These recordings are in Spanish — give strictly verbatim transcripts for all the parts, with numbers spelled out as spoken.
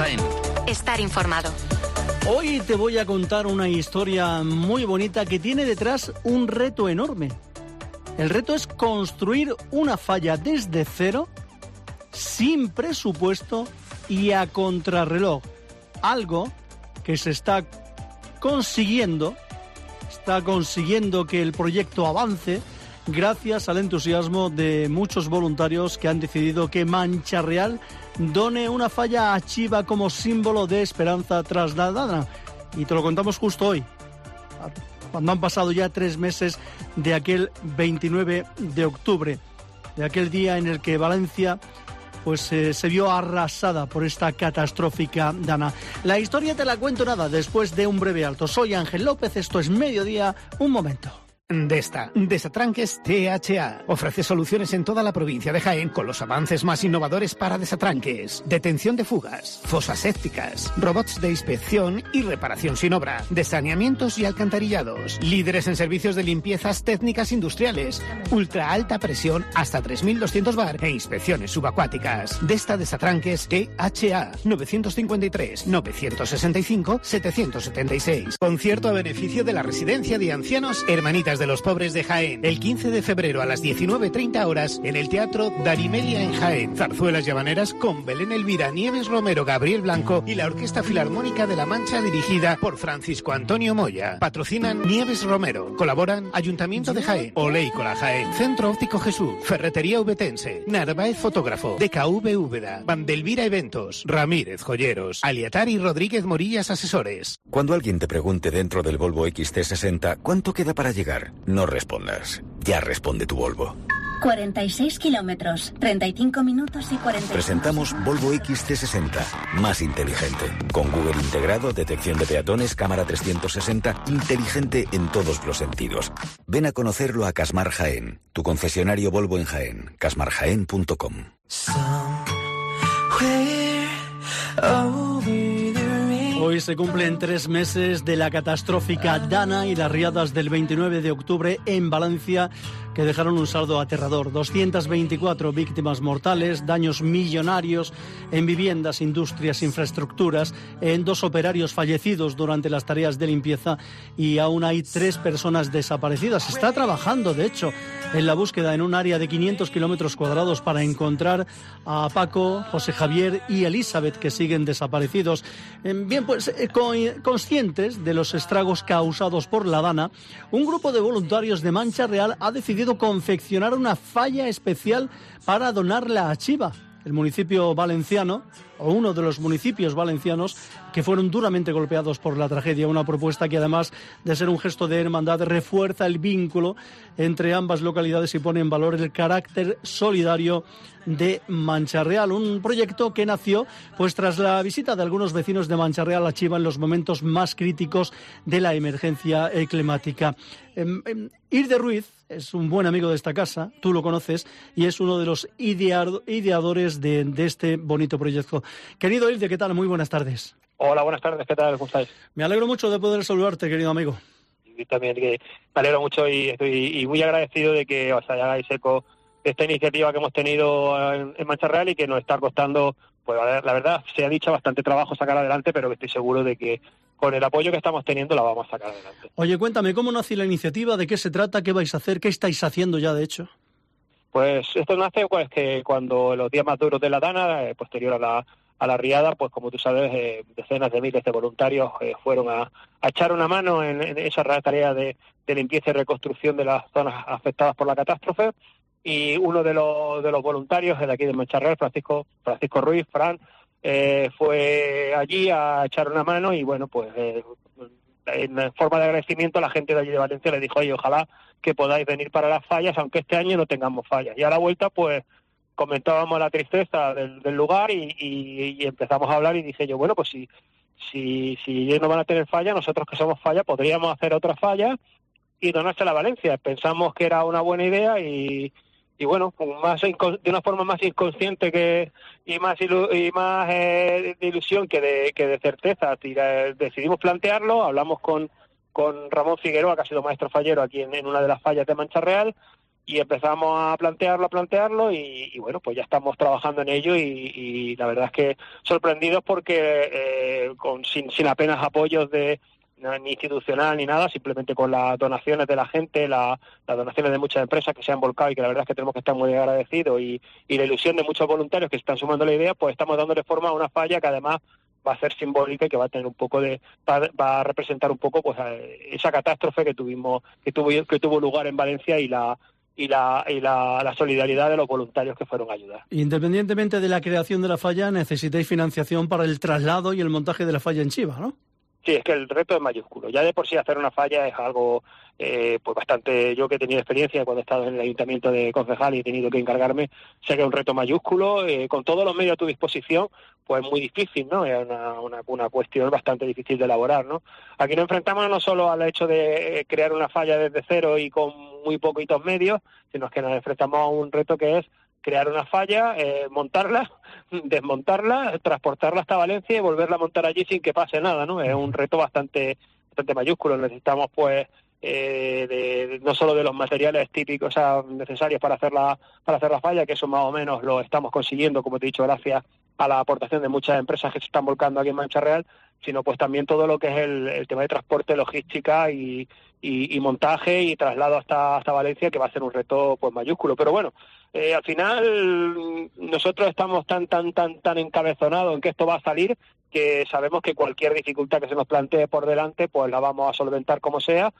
Jaén. Estar informado. Hoy te voy a contar una historia muy bonita que tiene detrás un reto enorme. El reto es construir una falla desde cero, sin presupuesto y a contrarreloj. Algo que se está consiguiendo, está consiguiendo que el proyecto avance gracias al entusiasmo de muchos voluntarios que han decidido que Mancha Real done una falla a Chiva como símbolo de esperanza trasladada. Y te lo contamos justo hoy, cuando han pasado ya tres meses de aquel veintinueve de octubre, de aquel día en el que Valencia pues eh, se vio arrasada por esta catastrófica dana. La historia te la cuento nada después de un breve alto. Soy Ángel López, esto es Mediodía, un momento. Desta, Desatranques T H A. Ofrece soluciones en toda la provincia de Jaén con los avances más innovadores para desatranques, detención de fugas, fosas sépticas, robots de inspección y reparación sin obra, desaneamientos y alcantarillados, líderes en servicios de limpiezas técnicas industriales, ultra alta presión hasta tres mil doscientos bar e inspecciones subacuáticas. Desta Desatranques T H A. nueve cinco tres, nueve seis cinco, siete siete seis. Concierto a beneficio de la Residencia de Ancianos Hermanitas de los Pobres de Jaén, el quince de febrero a las diecinueve treinta horas en el Teatro Darimelia en Jaén. Zarzuelas y habaneras con Belén Elvira, Nieves Romero, Gabriel Blanco y la Orquesta Filarmónica de la Mancha dirigida por Francisco Antonio Moya. Patrocinan Nieves Romero. Colaboran Ayuntamiento de Jaén, Oleícola Jaén, Centro Óptico Jesús, Ferretería Ubetense, Narváez Fotógrafo, D K V Úbeda, Vandelvira Eventos, Ramírez Joyeros, Aliatar y Rodríguez Morillas Asesores. Cuando alguien te pregunte dentro del Volvo X C sesenta ¿cuánto queda para llegar? No respondas. Ya responde tu Volvo. cuarenta y seis kilómetros, treinta y cinco minutos y cuarenta. Presentamos Volvo X C sesenta, más inteligente. Con Google integrado, detección de peatones, cámara trescientos sesenta, inteligente en todos los sentidos. Ven a conocerlo a Casmar Jaén, tu concesionario Volvo en Jaén, casmar jaén punto com. Hoy se cumplen tres meses de la catastrófica dana y las riadas del veintinueve de octubre en Valencia, que dejaron un saldo aterrador. doscientas veinticuatro víctimas mortales, daños millonarios en viviendas, industrias, infraestructuras, en dos operarios fallecidos durante las tareas de limpieza y aún hay tres personas desaparecidas. Se está trabajando, de hecho, en la búsqueda en un área de quinientos kilómetros cuadrados para encontrar a Paco, José Javier y Elizabeth, que siguen desaparecidos. Bien, pues conscientes de los estragos causados por la dana, un grupo de voluntarios de Mancha Real ha decidido confeccionar una falla especial para donarla a Chiva, el municipio valenciano, o uno de los municipios valencianos que fueron duramente golpeados por la tragedia. Una propuesta que, además de ser un gesto de hermandad, refuerza el vínculo entre ambas localidades y pone en valor el carácter solidario de Mancha Real. Un proyecto que nació pues tras la visita de algunos vecinos de Mancha Real a Chiva en los momentos más críticos de la emergencia climática. Eh, eh, Irde Ruiz es un buen amigo de esta casa, tú lo conoces, y es uno de los ideado, ideadores de, de este bonito proyecto. Querido Irde, ¿qué tal? Muy buenas tardes. Hola, buenas tardes, ¿qué tal? ¿Cómo estáis? Me alegro mucho de poder saludarte, querido amigo. Y también que me alegro mucho y estoy y muy agradecido de que os hagáis eco de esta iniciativa que hemos tenido en, en Mancha Real y que nos está costando, pues la verdad, se ha dicho, bastante trabajo sacar adelante, pero que estoy seguro de que con el apoyo que estamos teniendo la vamos a sacar adelante. Oye, cuéntame, ¿cómo nace la iniciativa? ¿De qué se trata? ¿Qué vais a hacer? ¿Qué estáis haciendo ya, de hecho? Pues esto nace pues que cuando los días más duros de la dana, eh, posterior a la a la riada, pues como tú sabes, eh, decenas de miles de voluntarios eh, fueron a, a echar una mano en, en esa tarea de, de limpieza y reconstrucción de las zonas afectadas por la catástrofe. Y uno de los de los voluntarios de aquí de Mancha Real, Francisco Francisco Ruiz, Fran, eh, fue allí a echar una mano y bueno, pues eh, en forma de agradecimiento a la gente de allí de Valencia le dijo, oye, ojalá que podáis venir para las fallas, aunque este año no tengamos fallas. Y a la vuelta, pues comentábamos la tristeza del, del lugar y, y, y empezamos a hablar y dije yo, bueno, pues si si si ellos no van a tener falla, nosotros que somos falla podríamos hacer otra falla y donársela a Valencia. Pensamos que era una buena idea y, y bueno, más de una forma más inconsciente que y más ilu, y más eh, de ilusión que de que de certeza, tira, decidimos plantearlo, hablamos con con Ramón Figueroa, que ha sido maestro fallero aquí en, en una de las fallas de Mancha Real. y empezamos a plantearlo, a plantearlo y, y bueno, pues ya estamos trabajando en ello y, y la verdad es que sorprendidos porque eh, con sin, sin apenas apoyos de ni institucional ni nada, simplemente con las donaciones de la gente, la, las donaciones de muchas empresas que se han volcado y que la verdad es que tenemos que estar muy agradecidos y, y la ilusión de muchos voluntarios que se están sumando a la idea, pues estamos dándole forma a una falla que además va a ser simbólica y que va a tener un poco de va, va a representar un poco pues esa catástrofe que tuvimos que tuvo que tuvo lugar en Valencia y la y la y la, la solidaridad de los voluntarios que fueron a ayudar. Independientemente de la creación de la falla, necesitáis financiación para el traslado y el montaje de la falla en Chiva, ¿no? Sí, es que el reto es mayúsculo. Ya de por sí hacer una falla es algo eh, pues bastante... Yo que he tenido experiencia cuando he estado en el ayuntamiento de concejal y he tenido que encargarme, sé que es un reto mayúsculo. Eh, con todos los medios a tu disposición, pues muy difícil, ¿no? Es una, una, una cuestión bastante difícil de elaborar, ¿no? Aquí nos enfrentamos no solo al hecho de crear una falla desde cero y con muy poquitos medios, sino que nos enfrentamos a un reto que es crear una falla, eh, montarla, desmontarla, transportarla hasta Valencia y volverla a montar allí sin que pase nada, ¿no? Es un reto bastante bastante mayúsculo. Necesitamos, pues, eh, de, de, no solo de los materiales típicos, o sea, necesarios para hacer la para hacer la falla, que eso más o menos lo estamos consiguiendo, como te he dicho, gracias a la aportación de muchas empresas que se están volcando aquí en Mancha Real, sino pues también todo lo que es el, el tema de transporte, logística y, y, y montaje y traslado hasta hasta Valencia, que va a ser un reto pues mayúsculo. Pero bueno, eh, al final nosotros estamos tan tan tan tan encabezonados en que esto va a salir, que sabemos que cualquier dificultad que se nos plantee por delante pues la vamos a solventar como sea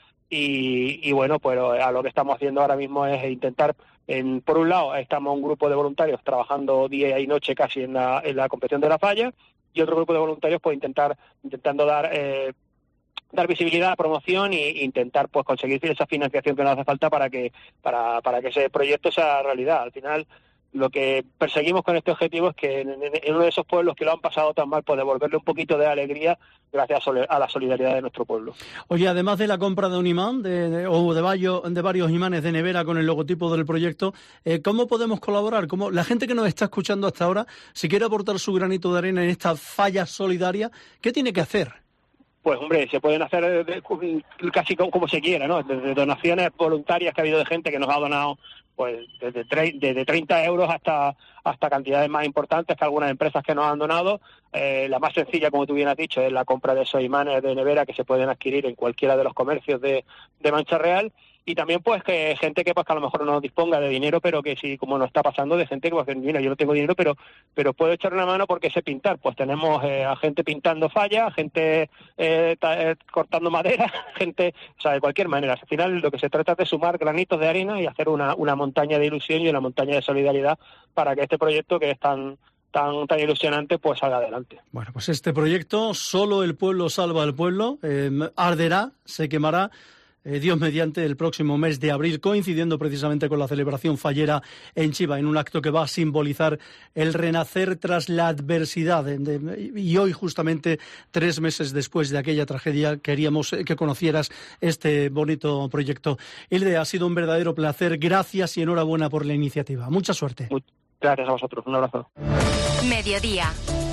y, y bueno, pues a lo que estamos haciendo ahora mismo es intentar, en, por un lado estamos un grupo de voluntarios trabajando día y noche casi en la, en la confección de la falla, y otro grupo de voluntarios pues intentar intentando dar eh, dar visibilidad, promoción e intentar pues conseguir esa financiación que nos hace falta para que para para que ese proyecto sea realidad. Al final lo que perseguimos con este objetivo es que en, en, en uno de esos pueblos que lo han pasado tan mal, pues devolverle un poquito de alegría gracias a, a la solidaridad de nuestro pueblo. Oye, además de la compra de un imán de, de, o de, varios, de varios imanes de nevera con el logotipo del proyecto, eh, ¿cómo podemos colaborar? ¿Cómo, la gente que nos está escuchando hasta ahora, si quiere aportar su granito de arena en esta falla solidaria, ¿qué tiene que hacer? Pues hombre, se pueden hacer de, de, casi como, como se quiera, ¿no? Desde donaciones voluntarias que ha habido de gente que nos ha donado pues desde, tre- desde treinta euros hasta hasta cantidades más importantes que algunas empresas que nos han donado. Eh, la más sencilla, como tú bien has dicho, es la compra de esos imanes de nevera que se pueden adquirir en cualquiera de los comercios de, de Mancha Real. Y también pues que gente que pues que a lo mejor no disponga de dinero, pero que sí, como nos está pasando, de gente que pues, mira, yo no tengo dinero, pero pero puedo echar una mano porque sé pintar. Pues tenemos eh, a gente pintando fallas, gente eh, ta, eh, cortando madera, gente, o sea, de cualquier manera. Al final lo que se trata es de sumar granitos de arena y hacer una, una montaña de ilusión y una montaña de solidaridad para que este proyecto, que es tan tan tan ilusionante, pues salga adelante. Bueno, pues este proyecto, Solo el pueblo salva al pueblo, eh, arderá, se quemará, Eh, Dios mediante, el próximo mes de abril, coincidiendo precisamente con la celebración fallera en Chiva, en un acto que va a simbolizar el renacer tras la adversidad. De, de, y hoy, justamente, tres meses después de aquella tragedia, queríamos que conocieras este bonito proyecto. Hilde, ha sido un verdadero placer. Gracias y enhorabuena por la iniciativa. Mucha suerte. Gracias a vosotros. Un abrazo. Mediodía.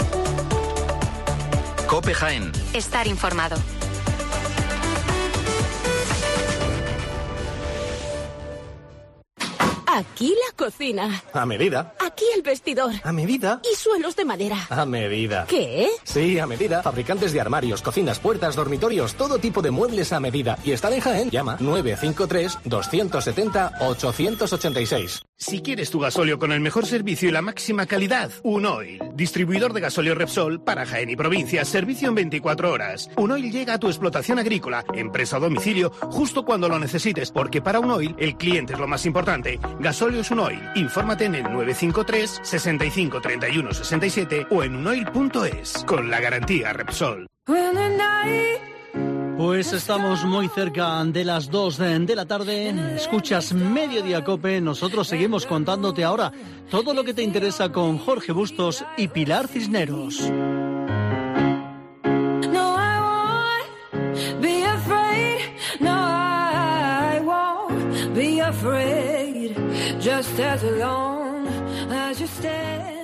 COPE Jaén. Estar informado. Aquí la cocina. A medida. Aquí el vestidor. A medida. Y suelos de madera. A medida. ¿Qué? Sí, a medida. Fabricantes de armarios, cocinas, puertas, dormitorios, todo tipo de muebles a medida. Y están en Jaén. Llama nueve cinco tres, dos siete cero, ocho ocho seis. Si quieres tu gasóleo con el mejor servicio y la máxima calidad, Unoil, distribuidor de gasóleo Repsol para Jaén y provincia, servicio en veinticuatro horas. Unoil llega a tu explotación agrícola, empresa o domicilio, justo cuando lo necesites, porque para Unoil el cliente es lo más importante. Gasóleos Unoil. Infórmate en el nueve cinco tres, sesenta y cinco, treinta y uno, sesenta y siete o en unoil punto es, con la garantía Repsol. Pues estamos muy cerca de las dos de la tarde, escuchas Mediodía Cope, nosotros seguimos contándote ahora todo lo que te interesa con Jorge Bustos y Pilar Cisneros. Just as long as you stay.